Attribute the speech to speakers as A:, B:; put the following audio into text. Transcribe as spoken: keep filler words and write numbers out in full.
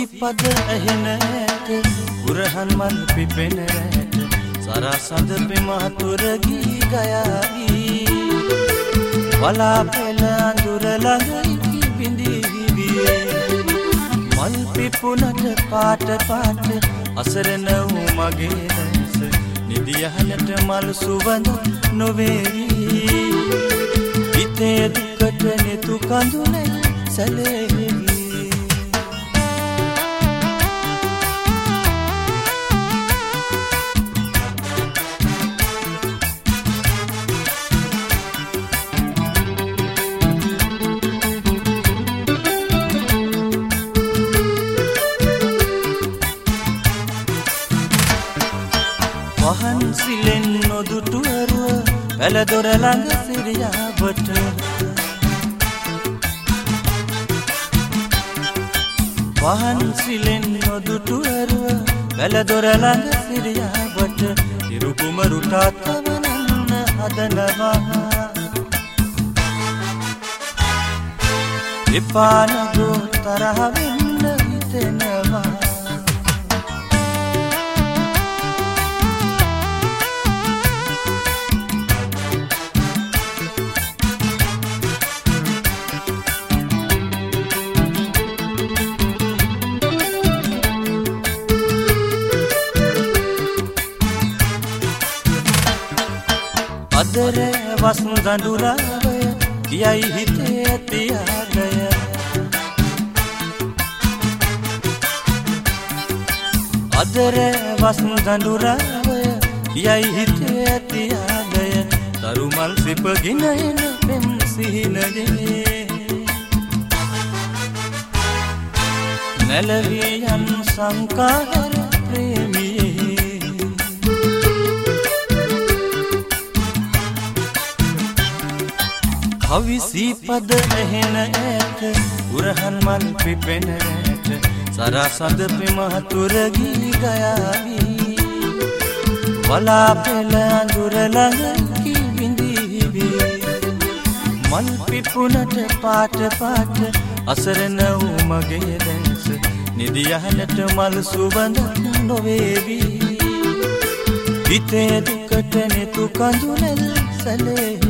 A: සීපද ඇහෙන ඇත උරහන් මල් පිපෙන රැට සරසඳ පෙමහතුර ගී ගයාවි වලාපෙළ අඳුර ළඟයි බිඳී මල් පිපුණට පාට පාට අසරණ වූ මගේ දැස නිදියහනට මල් සුවඳ නොවේවි හිතේ දුකට නෙතු කඳුලේ සැලෙවි වහන් සිලෙන් නොදුටුවරුව පැලදොර ළඟ සිරියාවට වහන් සිලෙන් නොදුටුවරුව පැලදොර ළඟ සිරියාවට ඉරුකුමරුටා තවනන්න හදනවා එපා නගෝ තරහ වෙන්න හිතෙනවා අදර වස් දඬුරාවය කියයි හිතේ ඇති ආගය අදර වස් දඬුරාවය කියයි හිතේ ඇති ආගය දරුමල් සිපගෙන එන පෙම් සිහිනයේ නැලවී යන් සංකාර ප්‍රේමියේ කවි සීපද ඇහෙන ඇත උරහන් මල් පිපෙන රැට සරසඳ පෙමහතුර ගී ගයාවි වලාපෙළ අඳුර ළඟ බිඳී මල් පිපුණට පාට පාට අසරණ වූ මගේ දැස නිදියහනට මල් සුවඳ නොවේවි හිතේ දුකට නෙතු කඳුලෙල් සැලේ